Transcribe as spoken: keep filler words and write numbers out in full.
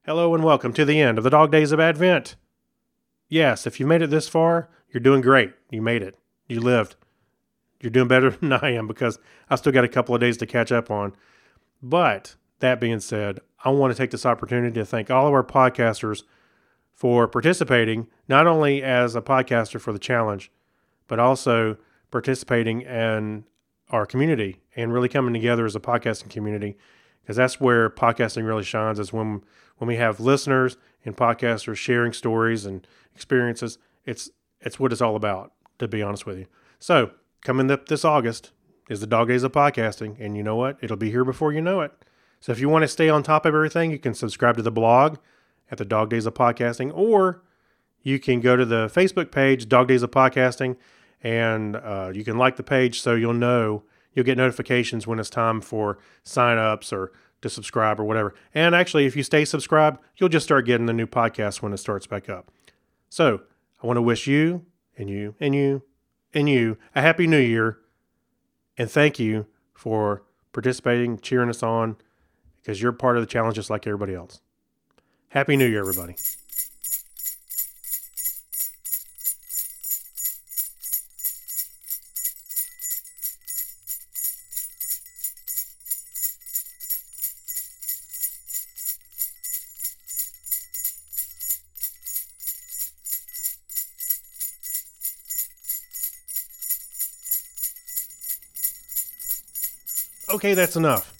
Hello and welcome to the end of the Dog Days of Advent. Yes, if you made it this far, you're doing great. You made it. You lived. You're doing better than I am because I still got a couple of days to catch up on. But that being said, I want to take this opportunity to thank all of our podcasters for participating, not only as a podcaster for the challenge, but also participating in our community and really coming together as a podcasting community, because that's where podcasting really shines, is when when we have listeners and podcasters sharing stories and experiences. It's it's what it's all about, to be honest with you. So coming up this August is the Dog Days of Podcasting, and you know what? It'll be here before you know it. So if you want to stay on top of everything, you can subscribe to the blog at the Dog Days of Podcasting, or you can go to the Facebook page, Dog Days of Podcasting, and uh, you can like the page so you'll know, you'll get notifications when it's time for sign-ups or to subscribe or whatever. And actually, if you stay subscribed, you'll just start getting the new podcast when it starts back up. So I want to wish you and you and you and you a Happy New Year, and thank you for participating, cheering us on, because you're part of the challenge just like everybody else. Happy New Year, everybody. Okay, that's enough.